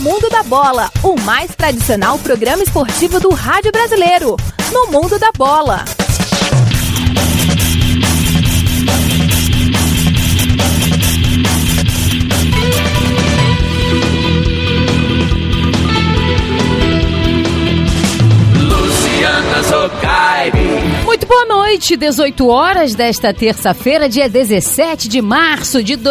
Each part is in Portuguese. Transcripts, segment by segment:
Mundo da Bola, o mais tradicional programa esportivo do rádio brasileiro. No Mundo da Bola. Muito boa noite, 18 horas desta terça-feira, dia 17 de março de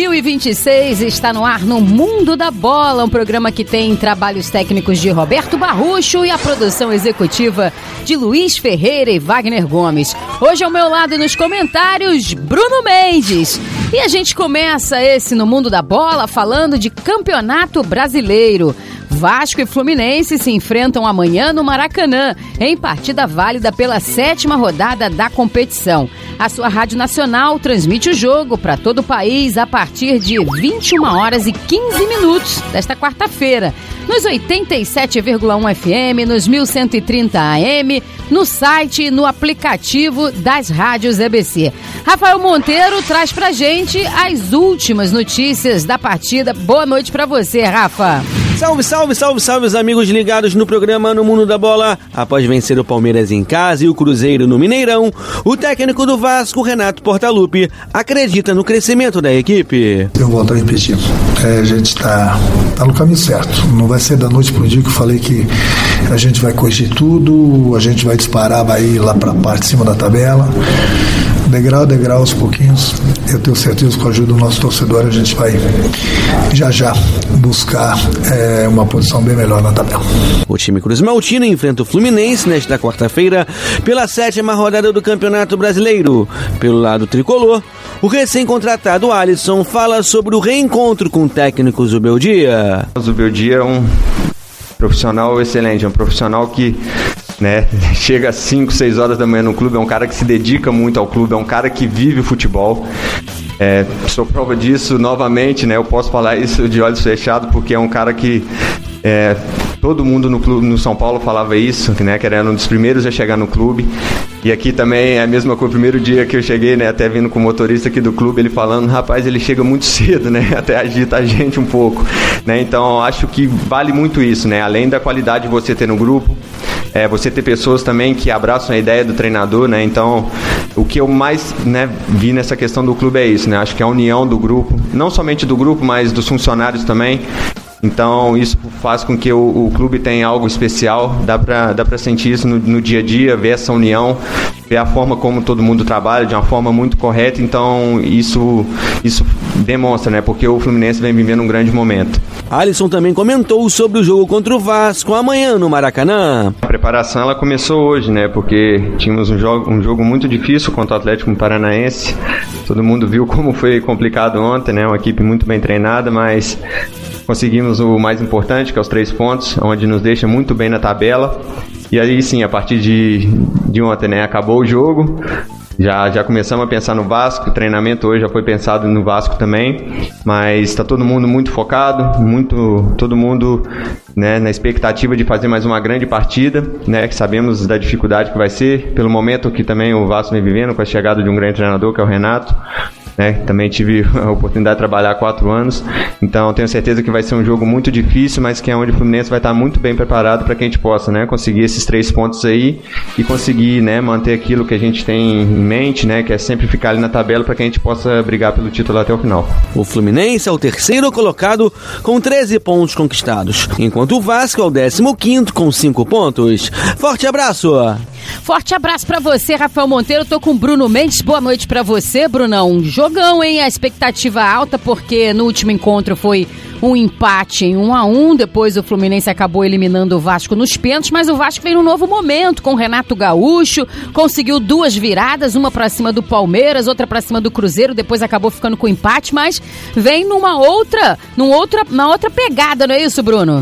2026, está no ar no Mundo da Bola, um programa que tem trabalhos técnicos de Roberto Barrucho e a produção executiva de Luiz Ferreira e Wagner Gomes. Hoje ao meu lado nos comentários, Bruno Mendes. E a gente começa esse no Mundo da Bola falando de Campeonato Brasileiro. Vasco e Fluminense se enfrentam amanhã no Maracanã, em partida válida pela 7ª rodada da competição. A sua Rádio Nacional transmite o jogo para todo o país a partir de 21 horas e 15 minutos desta quarta-feira, nos 87,1 FM, nos 1130 AM, no site e no aplicativo das rádios EBC. Rafael Monteiro traz pra gente as últimas notícias da partida. Boa noite pra você, Rafa. Salve, salve, salve, salve os amigos ligados no programa No Mundo da Bola. Após vencer o Palmeiras em casa e o Cruzeiro no Mineirão, o técnico do Vasco, Renato Portaluppi, acredita no crescimento da equipe. Eu volto a repetir, a gente tá no caminho certo. Não vai ser da noite pro dia que eu falei que a gente vai corrigir tudo, a gente vai disparar, vai ir lá pra parte de cima da tabela. Degrau a degrau, aos pouquinhos, eu tenho certeza que com a ajuda do nosso torcedor a gente vai já buscar uma posição bem melhor na tabela. O time Cruz Maltino enfrenta o Fluminense nesta quarta-feira pela 7ª rodada do Campeonato Brasileiro. Pelo lado tricolor, o recém-contratado Alisson fala sobre o reencontro com o técnico Zubeldia. O Zubeldia é um profissional excelente, é um profissional que chega às 5, 6 horas da manhã no clube, é um cara que se dedica muito ao clube, é um cara que vive o futebol. Sou prova disso novamente, eu posso falar isso de olhos fechados, porque é um cara que todo mundo no clube, no São Paulo falava isso, que era um dos primeiros a chegar no clube. E aqui também é a mesma coisa, o primeiro dia que eu cheguei, até vindo com o motorista aqui do clube, ele falando, rapaz, ele chega muito cedo, até agita a gente um pouco, então acho que vale muito isso, além da qualidade de você ter no grupo, você ter pessoas também que abraçam a ideia do treinador, então o que eu mais vi nessa questão do clube é isso, acho que a união do grupo, não somente do grupo, mas dos funcionários também. Então isso faz com que o clube tenha algo especial, dá pra sentir isso no dia a dia, ver essa união, ver a forma como todo mundo trabalha de uma forma muito correta, então isso demonstra, porque o Fluminense vem vivendo um grande momento. Alisson também comentou sobre o jogo contra o Vasco amanhã no Maracanã. A preparação ela começou hoje, porque tínhamos um jogo muito difícil contra o Atlético Paranaense, todo mundo viu como foi complicado ontem, uma equipe muito bem treinada, mas conseguimos o mais importante, que é os 3 pontos, onde nos deixa muito bem na tabela. E aí sim, a partir de ontem, acabou o jogo, já começamos a pensar no Vasco, o treinamento hoje já foi pensado no Vasco também, mas está todo mundo muito focado, todo mundo na expectativa de fazer mais uma grande partida, que sabemos da dificuldade que vai ser, pelo momento que também o Vasco vem vivendo, com a chegada de um grande treinador, que é o Renato. Também tive a oportunidade de trabalhar há 4 anos, então tenho certeza que vai ser um jogo muito difícil, mas que é onde o Fluminense vai estar muito bem preparado para que a gente possa conseguir esses 3 pontos aí e conseguir manter aquilo que a gente tem em mente, que é sempre ficar ali na tabela para que a gente possa brigar pelo título até o final. O Fluminense é o 3º colocado com 13 pontos conquistados, enquanto o Vasco é o 15º com 5 pontos. Forte abraço! Forte abraço pra você, Rafael Monteiro. Tô com o Bruno Mendes. Boa noite pra você, Brunão. Jogão, hein? A expectativa alta, porque no último encontro foi um empate em 1-1. Depois o Fluminense acabou eliminando o Vasco nos pênaltis, mas o Vasco vem num novo momento com o Renato Gaúcho. Conseguiu 2 viradas, uma pra cima do Palmeiras, outra pra cima do Cruzeiro. Depois acabou ficando com empate, mas vem numa outra pegada, não é isso, Bruno?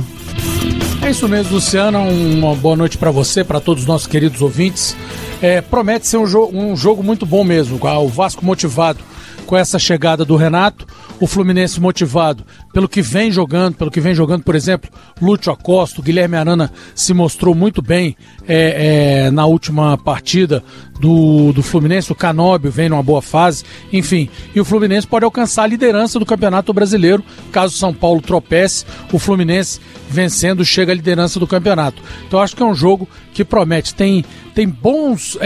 É isso mesmo, Luciana, uma boa noite para você, para todos os nossos queridos ouvintes. Promete ser um jogo muito bom mesmo, o Vasco motivado com essa chegada do Renato. O Fluminense motivado pelo que vem jogando, por exemplo, Lúcio Acosta, o Guilherme Arana se mostrou muito bem na última partida do Fluminense, o Canóbio vem numa boa fase, enfim, e o Fluminense pode alcançar a liderança do Campeonato Brasileiro, caso São Paulo tropece, o Fluminense vencendo chega à liderança do campeonato. Então acho que é um jogo que promete, tem bons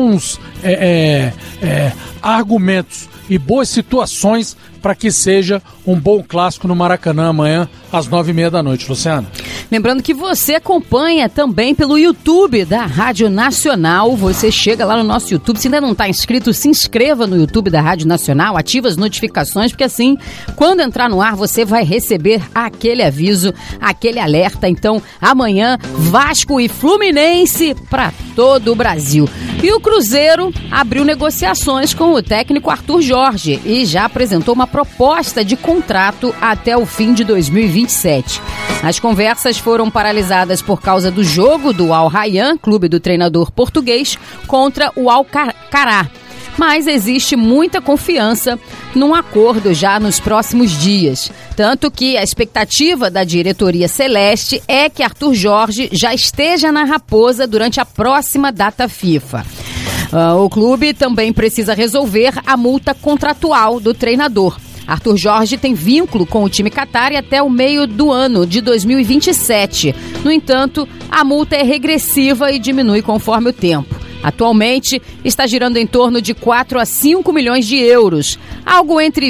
argumentos e boas situações para que seja um bom clássico no Maracanã amanhã às 9h30 da noite, Luciana. Lembrando que você acompanha também pelo YouTube da Rádio Nacional. Você chega lá no nosso YouTube. Se ainda não está inscrito, se inscreva no YouTube da Rádio Nacional, ativa as notificações, porque assim, quando entrar no ar, você vai receber aquele aviso, aquele alerta. Então, amanhã, Vasco e Fluminense para todo o Brasil. E o Cruzeiro abriu negociações com o técnico Arthur Jorge e já apresentou uma proposta de contrato até o fim de 2027. As conversas foram paralisadas por causa do jogo do Al Rayyan, clube do treinador português, contra o Al-Qará. Mas existe muita confiança num acordo já nos próximos dias. Tanto que a expectativa da diretoria celeste é que Arthur Jorge já esteja na Raposa durante a próxima data FIFA. O clube também precisa resolver a multa contratual do treinador. Arthur Jorge tem vínculo com o time Qatar até o meio do ano de 2027. No entanto, a multa é regressiva e diminui conforme o tempo. Atualmente, está girando em torno de 4 a 5 milhões de euros, algo entre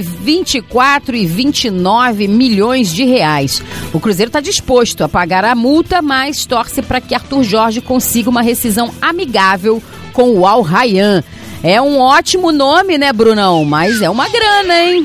24 e 29 milhões de reais. O Cruzeiro está disposto a pagar a multa, mas torce para que Arthur Jorge consiga uma rescisão amigável com o Al Rayyan. É um ótimo nome, né, Brunão? Mas é uma grana, hein?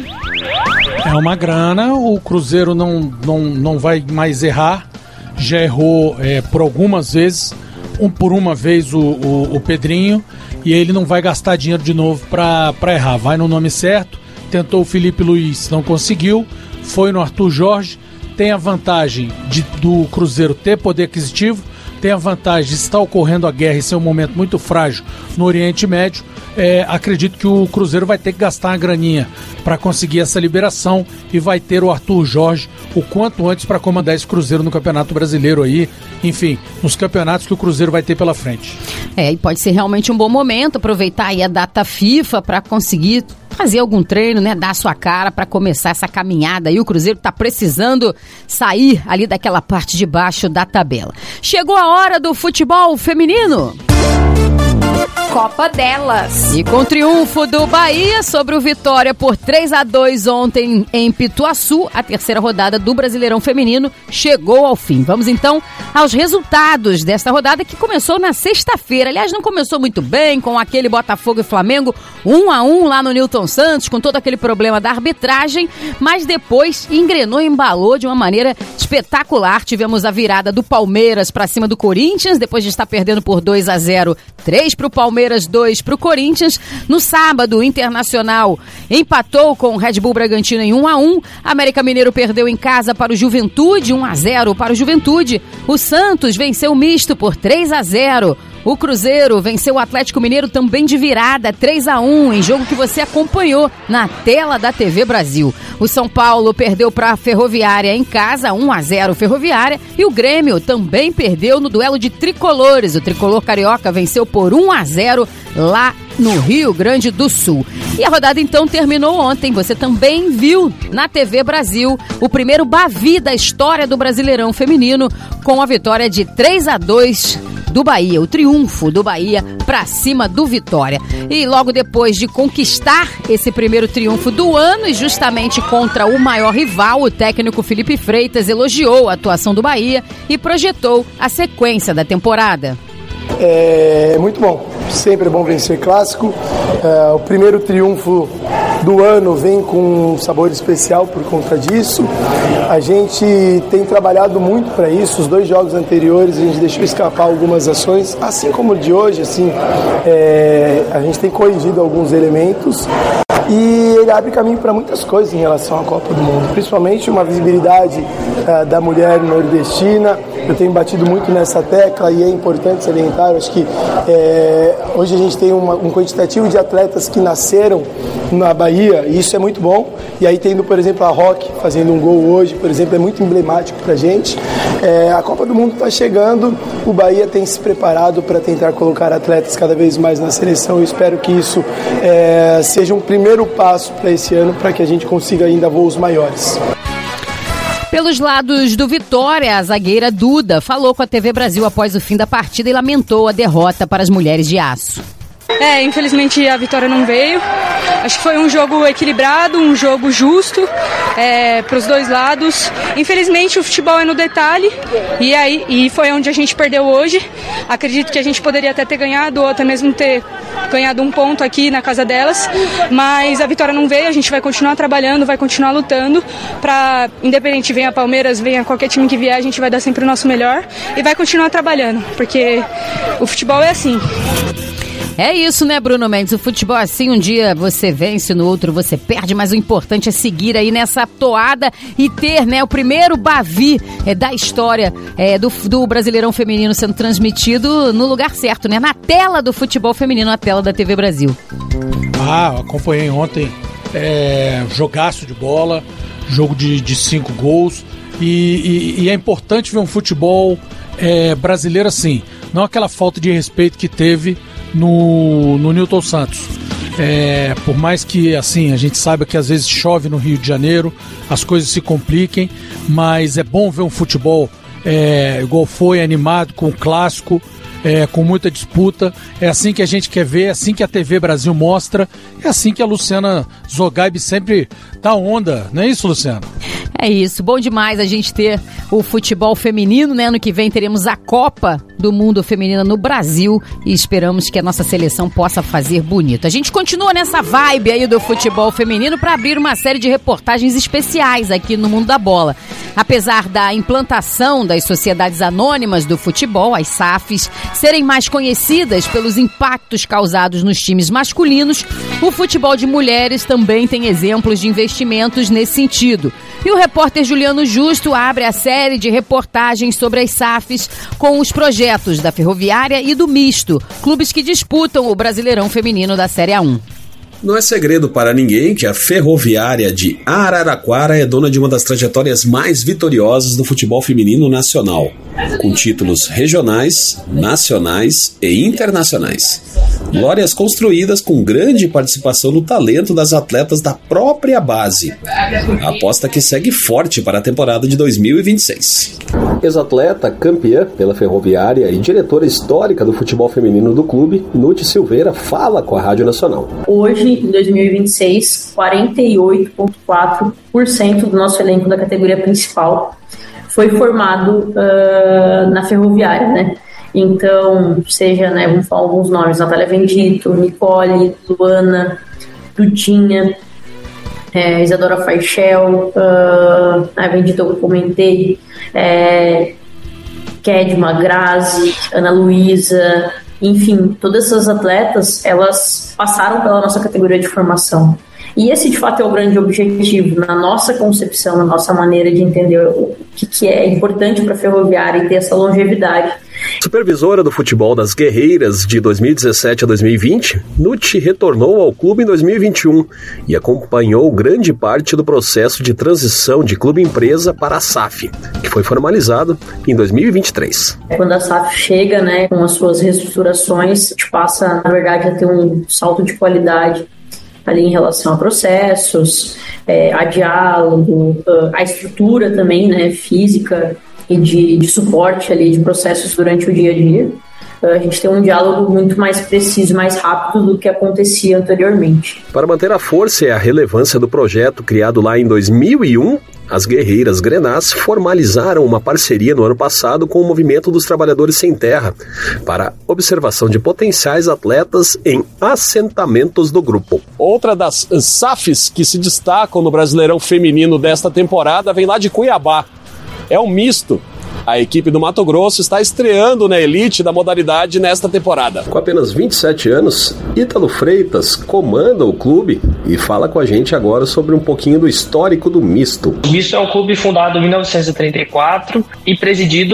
É uma grana, o Cruzeiro não vai mais errar, já errou por algumas vezes, por uma vez o Pedrinho, e ele não vai gastar dinheiro de novo para errar, vai no nome certo, tentou o Felipe Luiz, não conseguiu, foi no Arthur Jorge, tem a vantagem do Cruzeiro ter poder aquisitivo, tem a vantagem de estar ocorrendo a guerra e ser um momento muito frágil no Oriente Médio. Acredito que o Cruzeiro vai ter que gastar uma graninha para conseguir essa liberação e vai ter o Arthur Jorge o quanto antes para comandar esse Cruzeiro no Campeonato Brasileiro aí, enfim, nos campeonatos que o Cruzeiro vai ter pela frente. E pode ser realmente um bom momento, aproveitar aí a data FIFA para conseguir fazer algum treino, né, dar a sua cara para começar essa caminhada aí. O Cruzeiro tá precisando sair ali daquela parte de baixo da tabela. Chegou a hora do futebol feminino. Copa delas. E com o triunfo do Bahia sobre o Vitória por 3-2 ontem em Pituaçu, a terceira rodada do Brasileirão Feminino chegou ao fim. Vamos então aos resultados desta rodada que começou na sexta-feira. Aliás, não começou muito bem com aquele Botafogo e Flamengo 1-1 lá no Newton Santos, com todo aquele problema da arbitragem, mas depois engrenou e embalou de uma maneira espetacular. Tivemos a virada do Palmeiras para cima do Corinthians, depois de estar perdendo por 2-0, 3 para o Palmeiras, 2 para o Corinthians. No sábado, o Internacional empatou com o Red Bull Bragantino em 1-1. América Mineiro perdeu em casa para o Juventude, 1-0 para o Juventude. O Santos venceu o misto por 3-0. O Cruzeiro venceu o Atlético Mineiro também de virada, 3-1, em jogo que você acompanhou na tela da TV Brasil. O São Paulo perdeu para a Ferroviária em casa, 1-0 Ferroviária, e o Grêmio também perdeu no duelo de tricolores. O tricolor carioca venceu por 1-0 lá no Rio Grande do Sul. E a rodada então terminou ontem. Você também viu na TV Brasil o primeiro Bavi da história do Brasileirão Feminino, com a vitória de 3-2 do Bahia, o triunfo do Bahia para cima do Vitória. E logo depois de conquistar esse primeiro triunfo do ano, e justamente contra o maior rival, o técnico Felipe Freitas elogiou a atuação do Bahia e projetou a sequência da temporada. É muito bom, sempre é bom vencer clássico. O primeiro triunfo do ano vem com um sabor especial por conta disso. A gente tem trabalhado muito para isso. Os 2 jogos anteriores a gente deixou escapar algumas ações, assim como o de hoje, a gente tem corrigido alguns elementos. E ele abre caminho para muitas coisas em relação à Copa do Mundo, principalmente uma visibilidade da mulher nordestina, eu tenho batido muito nessa tecla e é importante salientar, eu acho que hoje a gente tem um quantitativo de atletas que nasceram na Bahia e isso é muito bom. E aí tendo, por exemplo, a Roque fazendo um gol hoje, por exemplo, é muito emblemático pra gente. A Copa do Mundo está chegando, o Bahia tem se preparado para tentar colocar atletas cada vez mais na seleção. Eu espero que isso seja um primeiro passo para esse ano, para que a gente consiga ainda voos maiores. Pelos lados do Vitória, a zagueira Duda falou com a TV Brasil após o fim da partida e lamentou a derrota para as Mulheres de Aço. Infelizmente a vitória não veio. Acho que foi um jogo equilibrado, um jogo justo para os dois lados. Infelizmente o futebol é no detalhe e foi onde a gente perdeu hoje. Acredito que a gente poderia até ter ganhado ou até mesmo ter ganhado um ponto aqui na casa delas, mas a vitória não veio. A gente vai continuar trabalhando, vai continuar lutando para, independente venha Palmeiras, venha qualquer time que vier, a gente vai dar sempre o nosso melhor e vai continuar trabalhando, porque o futebol é assim. É isso, né, Bruno Mendes? O futebol é assim, um dia você vence, no outro você perde, mas o importante é seguir aí nessa toada e ter, né, o primeiro Bavi da história do Brasileirão Feminino sendo transmitido no lugar certo, né? Na tela do futebol feminino, na tela da TV Brasil. Acompanhei ontem, jogaço de bola, jogo de 5 gols e é importante ver um futebol brasileiro assim, não aquela falta de respeito que teve no Newton Santos. Por mais que assim a gente saiba que às vezes chove no Rio de Janeiro, as coisas se compliquem, mas é bom ver um futebol igual foi, animado, com clássico, com muita disputa. É assim que a gente quer ver, é assim que a TV Brasil mostra, é assim que a Luciana Zogaib sempre dá onda, não é isso, Luciana? É isso, bom demais a gente ter o futebol feminino, né? Ano que vem teremos a Copa do Mundo Feminina no Brasil e esperamos que a nossa seleção possa fazer bonito. A gente continua nessa vibe aí do futebol feminino para abrir uma série de reportagens especiais aqui no Mundo da Bola. Apesar da implantação das sociedades anônimas do futebol, as SAFs, serem mais conhecidas pelos impactos causados nos times masculinos, o futebol de mulheres também tem exemplos de investimentos nesse sentido. E o repórter Juliano Justo abre a série de reportagens sobre as SAFs com os projetos da Ferroviária e do Misto, clubes que disputam o Brasileirão Feminino da Série A1. Não é segredo para ninguém que a Ferroviária de Araraquara é dona de uma das trajetórias mais vitoriosas do futebol feminino nacional, com títulos regionais, nacionais e internacionais. Glórias construídas com grande participação no talento das atletas da própria base. A aposta que segue forte para a temporada de 2026. Ex-atleta, campeã pela Ferroviária e diretora histórica do futebol feminino do clube, Nuti Silveira, fala com a Rádio Nacional. Hoje, em 2026, 48,4% do nosso elenco da categoria principal foi formado na Ferroviária, né? Então, seja, né, vamos falar alguns nomes, Natália Vendito, Nicole, Luana, Dudinha, Isadora Faichel, a Vendito eu comentei, Kedma, Grazi, Ana Luísa, enfim, todas essas atletas, elas passaram pela nossa categoria de formação. E esse, de fato, é o grande objetivo, na nossa concepção, na nossa maneira de entender o que é importante para a Ferroviária e ter essa longevidade. Supervisora do futebol das Guerreiras de 2017 a 2020, Nuti retornou ao clube em 2021 e acompanhou grande parte do processo de transição de clube-empresa para a SAF, que foi formalizado em 2023. Quando a SAF chega, né, com as suas reestruturações, a gente passa, na verdade, a ter um salto de qualidade ali em relação a processos, a diálogo, a estrutura também, né, física e de suporte ali de processos durante o dia a dia. A gente tem um diálogo muito mais preciso, mais rápido do que acontecia anteriormente. Para manter a força e a relevância do projeto criado lá em 2001, as Guerreiras Grenás formalizaram uma parceria no ano passado com o Movimento dos Trabalhadores Sem Terra para observação de potenciais atletas em assentamentos do grupo. Outra das SAFs que se destacam no Brasileirão Feminino desta temporada vem lá de Cuiabá. É o Misto. A equipe do Mato Grosso está estreando na elite da modalidade nesta temporada. Com apenas 27 anos, Ítalo Freitas comanda o clube e fala com a gente agora sobre um pouquinho do histórico do Misto. O Misto é um clube fundado em 1934 e presidido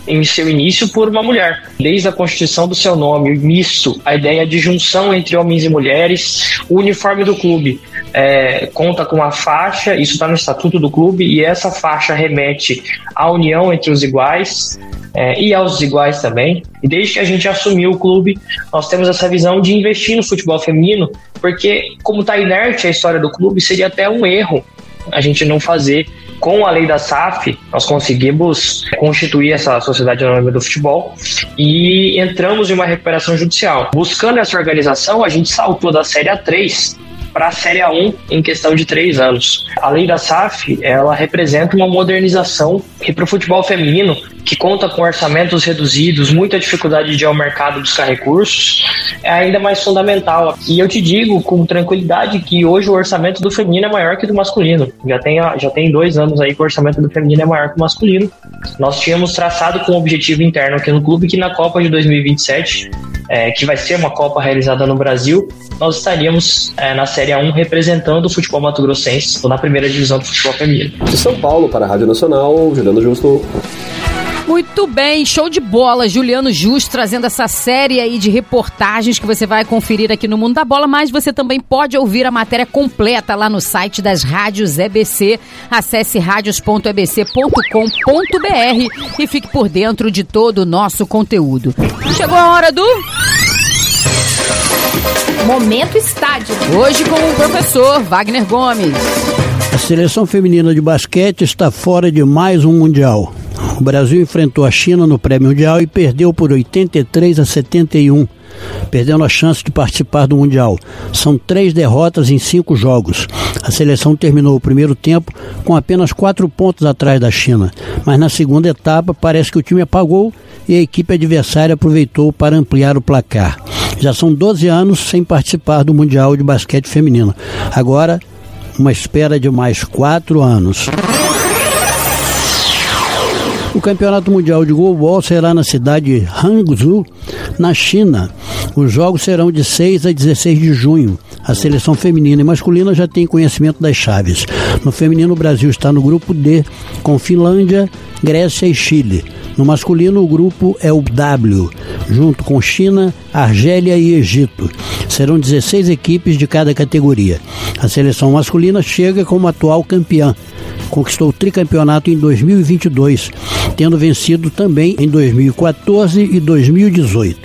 em seu início por uma mulher. Desde a constituição do seu nome, o misto, a ideia de junção entre homens e mulheres, o uniforme do clube conta com uma faixa, isso está no estatuto do clube, e essa faixa remete à união entre os iguais e aos desiguais também. E desde que a gente assumiu o clube, nós temos essa visão de investir no futebol feminino, porque como está inerte a história do clube, seria até um erro a gente não fazer. Com a lei da SAF, nós conseguimos constituir essa Sociedade Anônima do Futebol e entramos em uma recuperação judicial. Buscando essa organização, a gente saltou da Série A3 para a Série A1 em questão de 3 anos. A lei da SAF, ela representa uma modernização que para o futebol feminino, que conta com orçamentos reduzidos, muita dificuldade de ir ao mercado buscar recursos, é ainda mais fundamental. E eu te digo com tranquilidade que hoje o orçamento do feminino é maior que do masculino. Já tem 2 anos aí que o orçamento do feminino é maior que o masculino. Nós tínhamos traçado com um objetivo interno aqui no clube que na Copa de 2027, que vai ser uma Copa realizada no Brasil, nós estaríamos na Série A1 representando o futebol mato-grossense, ou na primeira divisão do futebol feminino. De São Paulo para a Rádio Nacional, Juliano Justo. Muito bem, show de bola, Juliano Justo trazendo essa série aí de reportagens que você vai conferir aqui no Mundo da Bola, mas você também pode ouvir a matéria completa lá no site das rádios EBC. Acesse radios.ebc.com.br e fique por dentro de todo o nosso conteúdo. Chegou a hora do Momento Estádio. Hoje com o professor Wagner Gomes. A seleção feminina de basquete está fora de mais um Mundial. O Brasil enfrentou a China no pré-mundial e perdeu por 83-71, perdendo a chance de participar do Mundial. São 3 derrotas em 5 jogos. A seleção terminou o primeiro tempo com apenas 4 pontos atrás da China, mas na segunda etapa parece que o time apagou e a equipe adversária aproveitou para ampliar o placar. Já são 12 anos sem participar do Mundial de basquete feminino. Agora, uma espera de mais 4 anos. O Campeonato Mundial de Goalball será na cidade de Hangzhou, na China. Os jogos serão de 6 a 16 de junho. A seleção feminina e masculina já tem conhecimento das chaves. No feminino, o Brasil está no grupo D, com Finlândia, Grécia e Chile. No masculino, o grupo é o W, junto com China, Argélia e Egito. Serão 16 equipes de cada categoria. A seleção masculina chega como atual campeã. Conquistou o tricampeonato em 2022, tendo vencido também em 2014 e 2018.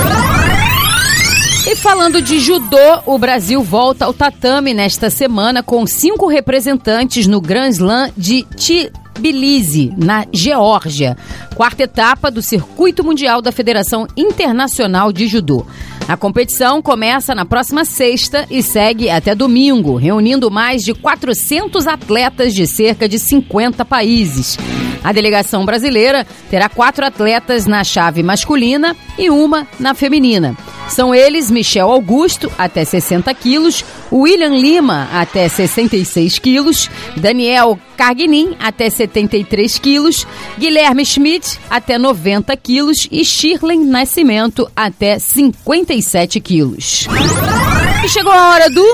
E falando de judô, o Brasil volta ao tatame nesta semana com 5 representantes no Grand Slam de Tbilisi, na Geórgia, 4ª etapa do Circuito Mundial da Federação Internacional de Judô. A competição começa na próxima sexta e segue até domingo, reunindo mais de 400 atletas de cerca de 50 países. A delegação brasileira terá 4 atletas na chave masculina e uma na feminina. São eles Michel Augusto, até 60 quilos, William Lima, até 66 quilos, Daniel Carguinin, até 73 quilos, Guilherme Schmidt, até 90 quilos e Shirley Nascimento, até 57 quilos. E chegou a hora do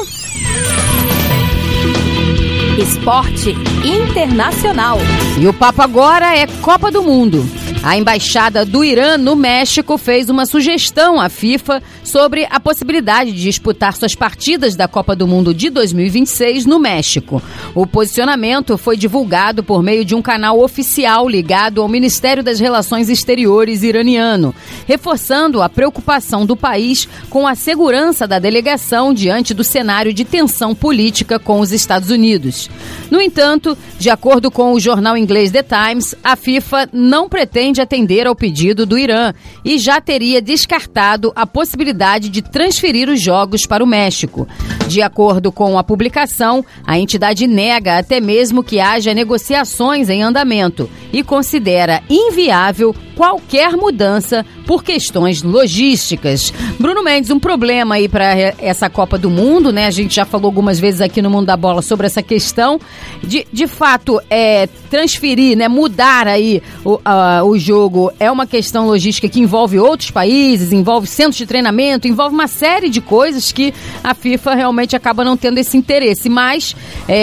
Esporte Internacional. E o papo agora é Copa do Mundo. A Embaixada do Irã no México fez uma sugestão à FIFA sobre a possibilidade de disputar suas partidas da Copa do Mundo de 2026 no México. O posicionamento foi divulgado por meio de um canal oficial ligado ao Ministério das Relações Exteriores iraniano, reforçando a preocupação do país com a segurança da delegação diante do cenário de tensão política com os Estados Unidos. No entanto, de acordo com o jornal inglês The Times, a FIFA não pretende atender ao pedido do Irã e já teria descartado a possibilidade de transferir os jogos para o México. De acordo com a publicação, a entidade nega até mesmo que haja negociações em andamento e considera inviável qualquer mudança por questões logísticas. Bruno Mendes, um problema aí para essa Copa do Mundo, né? A gente já falou algumas vezes aqui no Mundo da Bola sobre essa questão. De fato, transferir, né? Mudar aí o jogo é uma questão logística que envolve outros países, envolve centros de treinamento, envolve uma série de coisas que a FIFA realmente acaba não tendo esse interesse, mas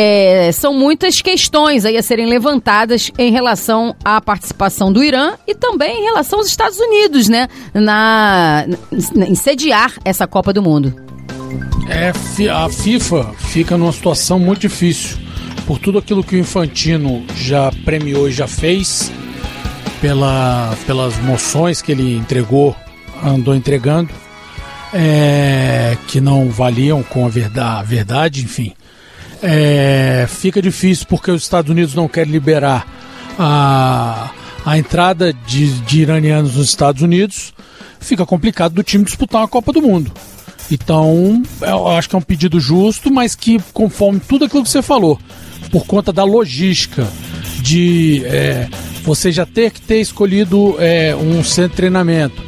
são muitas questões aí a serem levantadas em relação à participação do Irã e também também em relação aos Estados Unidos, né? Em sediar essa Copa do Mundo. A FIFA fica numa situação muito difícil por tudo aquilo que o Infantino já premiou e já fez, pelas moções que ele andou entregando, que não valiam com a verdade, enfim. Fica difícil porque os Estados Unidos não querem liberar a entrada de iranianos nos Estados Unidos. Fica complicado do time disputar uma Copa do Mundo. Então, eu acho que é um pedido justo, mas que conforme tudo aquilo que você falou, por conta da logística de você já ter que ter escolhido um centro de treinamento,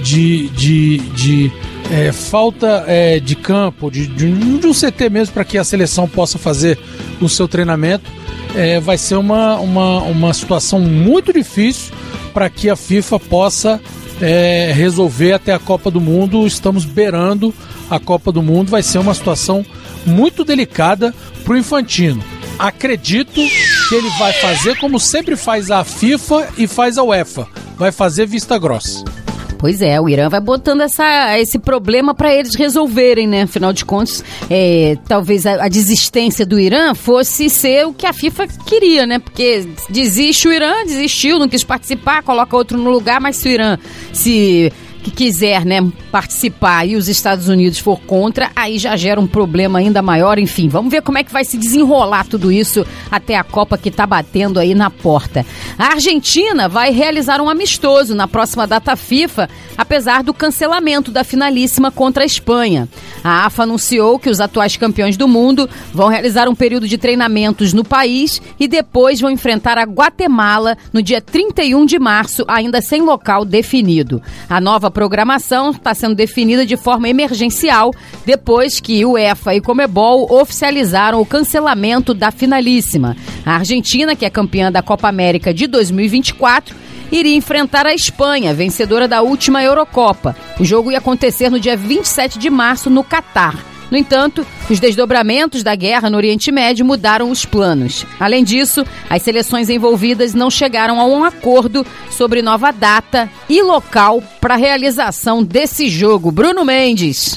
de falta de campo, de um CT mesmo para que a seleção possa fazer o seu treinamento, vai ser uma situação muito difícil para que a FIFA possa resolver até a Copa do Mundo. Estamos beirando a Copa do Mundo, vai ser uma situação muito delicada para o Infantino. Acredito que ele vai fazer como sempre faz a FIFA e faz a UEFA, vai fazer vista grossa. Pois é, o Irã vai botando esse problema para eles resolverem, né? Afinal de contas, talvez a desistência do Irã fosse ser o que a FIFA queria, né? Porque desiste o Irã, desistiu, não quis participar, coloca outro no lugar, mas se o Irã que quiser, né, participar e os Estados Unidos for contra, aí já gera um problema ainda maior. Enfim, vamos ver como é que vai se desenrolar tudo isso até a Copa que tá batendo aí na porta. A Argentina vai realizar um amistoso na próxima data FIFA, apesar do cancelamento da finalíssima contra a Espanha. A AFA anunciou que os atuais campeões do mundo vão realizar um período de treinamentos no país e depois vão enfrentar a Guatemala no dia 31 de março, ainda sem local definido. A nova programação está sendo definida de forma emergencial depois que UEFA e Conmebol oficializaram o cancelamento da finalíssima. A Argentina, que é campeã da Copa América de 2024, iria enfrentar a Espanha, vencedora da última Eurocopa. O jogo ia acontecer no dia 27 de março no Catar. No entanto, os desdobramentos da guerra no Oriente Médio mudaram os planos. Além disso, as seleções envolvidas não chegaram a um acordo sobre nova data e local para a realização desse jogo. Bruno Mendes.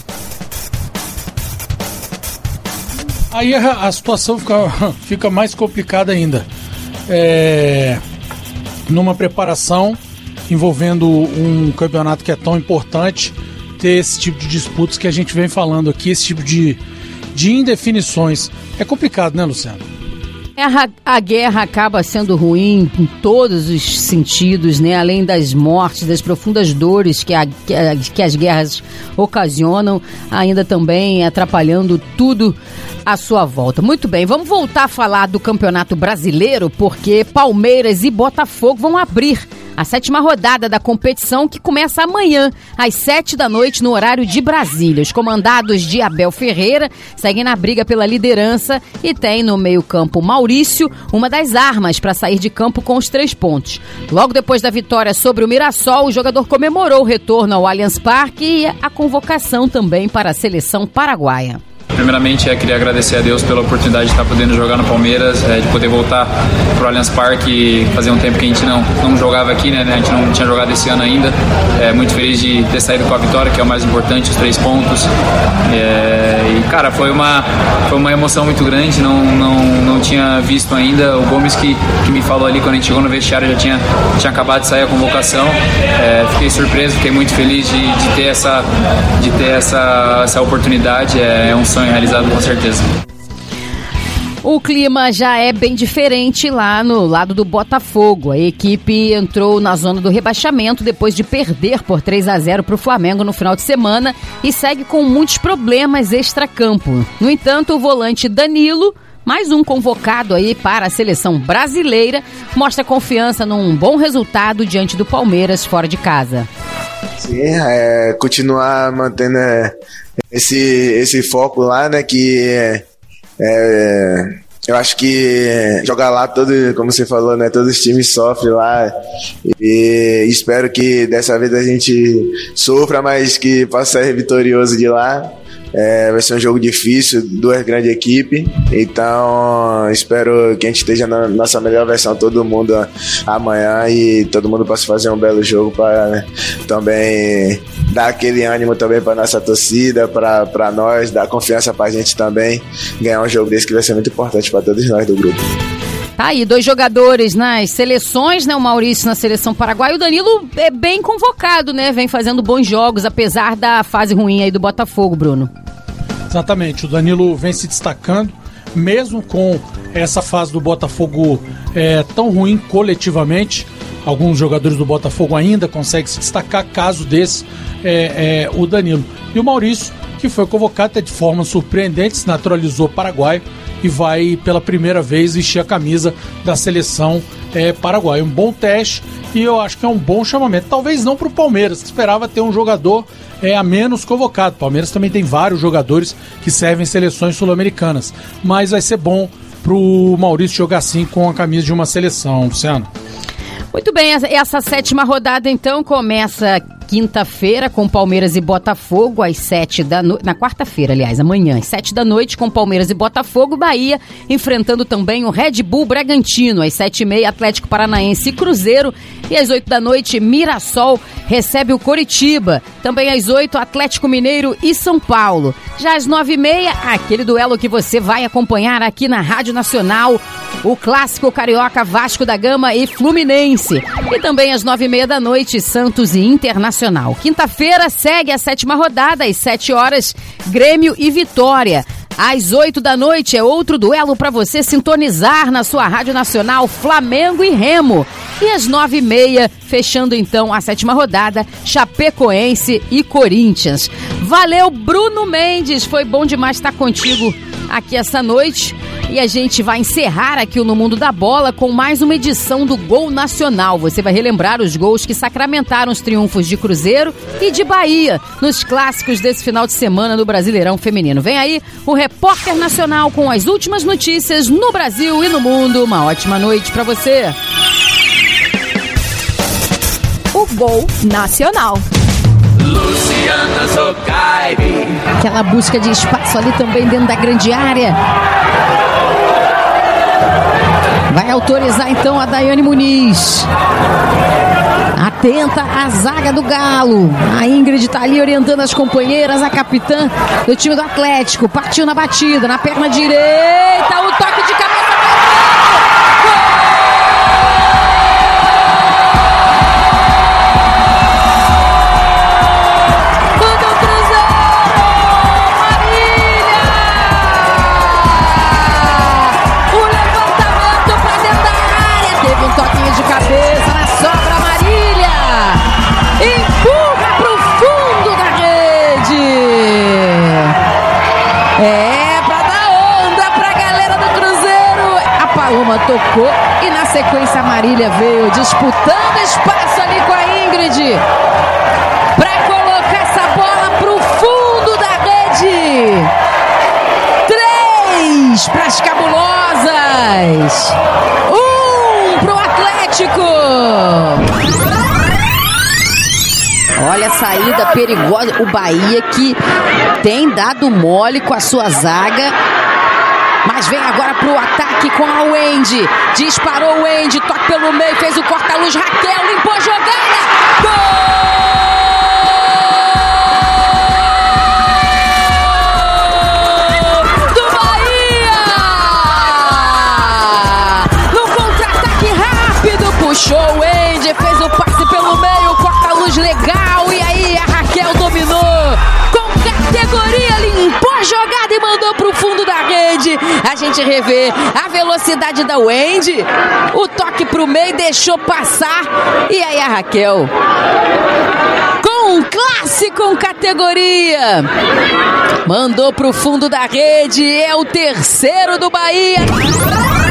Aí a situação fica mais complicada ainda. Numa preparação envolvendo um campeonato que é tão importante, ter esse tipo de disputas que a gente vem falando aqui, esse tipo de indefinições. É complicado, né, Luciano? A guerra acaba sendo ruim em todos os sentidos, né? Além das mortes, das profundas dores que as guerras ocasionam, ainda também atrapalhando tudo à sua volta. Muito bem, vamos voltar a falar do Campeonato Brasileiro, porque Palmeiras e Botafogo vão abrir a 7ª rodada da competição, que começa amanhã, às 19h, no horário de Brasília. Os comandados de Abel Ferreira seguem na briga pela liderança e tem no meio-campo Maurício, uma das armas para sair de campo com os 3 pontos. Logo depois da vitória sobre o Mirassol, o jogador comemorou o retorno ao Allianz Parque e a convocação também para a seleção paraguaia. Primeiramente, queria agradecer a Deus pela oportunidade de estar podendo jogar no Palmeiras, de poder voltar para o Allianz Parque. Fazia um tempo que a gente não jogava aqui, né? A gente não tinha jogado esse ano ainda. Muito feliz de ter saído com a vitória, que é o mais importante, os 3 pontos. E, cara, foi uma emoção muito grande, não tinha visto ainda. O Gomes que me falou ali quando a gente chegou no vestiário, já tinha acabado de sair a convocação. Fiquei surpreso, fiquei muito feliz de ter essa oportunidade. É um sonho realizado, com certeza. O clima já é bem diferente lá no lado do Botafogo. A equipe entrou na zona do rebaixamento depois de perder por 3-0 para o Flamengo no final de semana e segue com muitos problemas extracampo. No entanto, o volante Danilo, mais um convocado aí para a seleção brasileira, mostra confiança num bom resultado diante do Palmeiras fora de casa. Sim, continuar mantendo esse foco lá, né, que eu acho que jogar lá, como você falou, né, todos os times sofrem lá, e espero que dessa vez a gente sofra, mas que possa sair vitorioso de lá. Vai ser um jogo difícil, 2 grandes equipes. Então, espero que a gente esteja na nossa melhor versão, todo mundo amanhã, e todo mundo possa fazer um belo jogo para também dar aquele ânimo também para nossa torcida, para nós, dar confiança para a gente também ganhar um jogo desse que vai ser muito importante para todos nós do grupo. Tá aí, 2 jogadores nas seleções, né? O Maurício na seleção paraguaia. O Danilo é bem convocado, né? Vem fazendo bons jogos, apesar da fase ruim aí do Botafogo, Bruno. Exatamente, o Danilo vem se destacando, mesmo com essa fase do Botafogo tão ruim coletivamente. Alguns jogadores do Botafogo ainda conseguem se destacar, caso desse o Danilo. E o Maurício, que foi convocado até de forma surpreendente, se naturalizou paraguaio e vai pela primeira vez vestir a camisa da seleção paraguaia. Um bom teste e eu acho que é um bom chamamento. Talvez não para o Palmeiras, que esperava ter um jogador a menos convocado. O Palmeiras também tem vários jogadores que servem seleções sul-americanas, mas vai ser bom para o Maurício jogar assim com a camisa de uma seleção, Luciano. Muito bem, essa 7ª rodada então começa quinta-feira com Palmeiras e Botafogo às 7 da noite, na quarta-feira, aliás, amanhã, às 7 da noite com Palmeiras e Botafogo, Bahia enfrentando também o Red Bull Bragantino, às 7h30 Atlético Paranaense e Cruzeiro, e às 8 da noite Mirassol recebe o Coritiba, também às 8 Atlético Mineiro e São Paulo. Já às 9h30, aquele duelo que você vai acompanhar aqui na Rádio Nacional, o clássico carioca Vasco da Gama e Fluminense. E também às 9h30 da noite, Santos e Internacional. Quinta-feira segue a 7ª rodada, às 7 horas, Grêmio e Vitória. Às 8 da noite é outro duelo para você sintonizar na sua Rádio Nacional, Flamengo e Remo. E às 9h30, fechando então a 7ª rodada, Chapecoense e Corinthians. Valeu, Bruno Mendes, foi bom demais estar contigo aqui essa noite. E a gente vai encerrar aqui o No Mundo da Bola com mais uma edição do Gol Nacional. Você vai relembrar os gols que sacramentaram os triunfos de Cruzeiro e de Bahia nos clássicos desse final de semana no Brasileirão Feminino. Vem aí o Repórter Nacional com as últimas notícias no Brasil e no mundo. Uma ótima noite para você. O Gol Nacional. Luciana Zocairi. Aquela busca de espaço ali também dentro da grande área. Vai autorizar então a Daiane Muniz. Atenta a zaga do Galo. A Ingrid tá ali orientando as companheiras, a capitã do time do Atlético. Partiu na batida, na perna direita, o toque de cabeça. Toquinho de cabeça na sobra, Marília empurra pro fundo da rede. Pra dar onda pra galera do Cruzeiro. A Paloma tocou e na sequência a Marília veio disputando espaço ali com a Ingrid pra colocar essa bola pro fundo da rede. 3 pras cabulosas. Pro Atlético. Olha a saída perigosa. O Bahia que tem dado mole com a sua zaga. Mas vem agora pro ataque com a Wendy. Disparou o Wendy, toque pelo meio, fez o corta-luz. Raquel limpou a jogada. Gol! Puxou o Wendy, fez o passe pelo meio, corta-luz legal, e aí a Raquel dominou com categoria, limpou a jogada e mandou pro fundo da rede. A gente revê a velocidade da Wendy, o toque pro meio, deixou passar, e aí a Raquel com um clássico com categoria mandou pro fundo da rede, é o terceiro do Bahia.